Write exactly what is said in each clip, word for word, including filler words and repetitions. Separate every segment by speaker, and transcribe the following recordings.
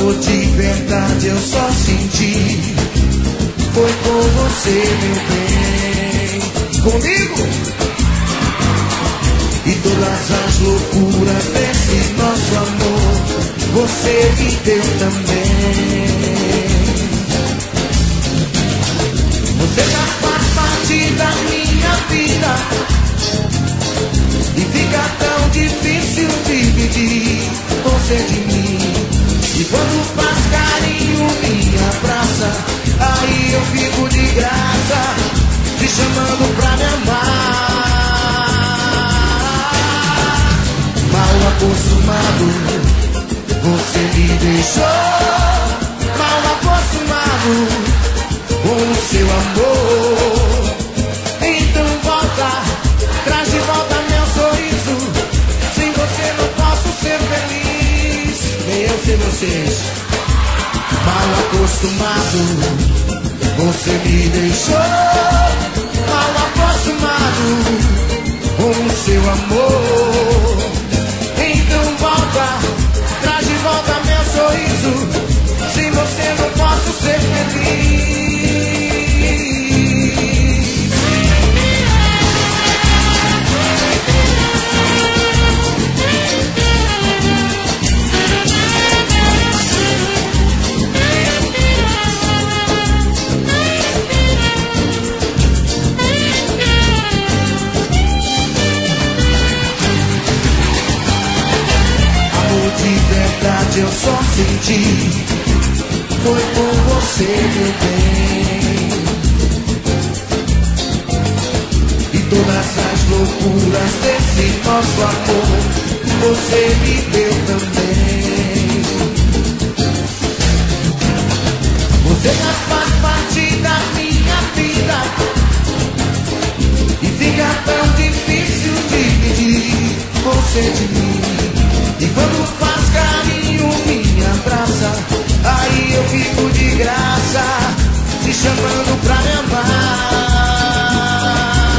Speaker 1: Amor de verdade eu só senti, foi com você, meu bem. Comigo! E todas as loucuras desse nosso amor você me deu também. Você já faz parte da minha vida e fica tão difícil dividir você de mim. E quando faz carinho, me abraça, aí eu fico de graça, te chamando pra me amar. Mal acostumado, você me deixou. Mal acostumado com o seu amor. Então volta, traz de volta meu sorriso. Sem você não posso ser feliz, nem eu sem vocês. Mal acostumado, você me deixou. Mal acostumado com o seu amor. Então volta, traz de volta meu sorriso. Sem você não posso ser feliz. De verdade eu só senti, foi com você, meu bem. E todas as loucuras desse nosso amor você me deu também. Você já faz parte da minha vida e fica tão difícil dividir você de mim. E quando faz carinho, me abraça, aí eu fico de graça, te chamando pra me amar.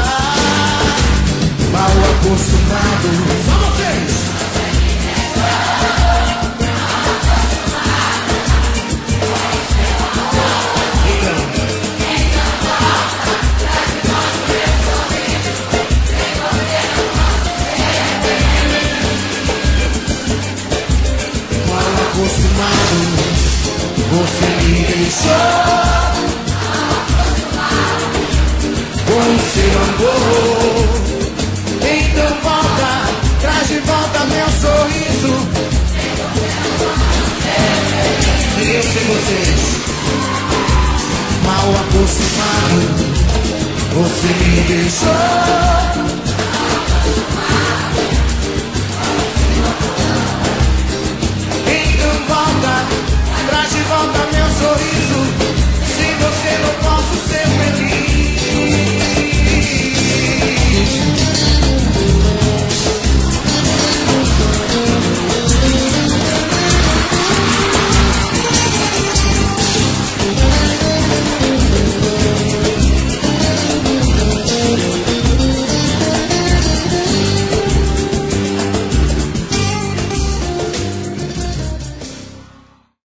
Speaker 1: Mal acostumado, só vocês. Acostumado, você me deixou. Com o seu amor. Então volta, traz de volta meu sorriso. E eu sem vocês. Mal acostumado, você me deixou.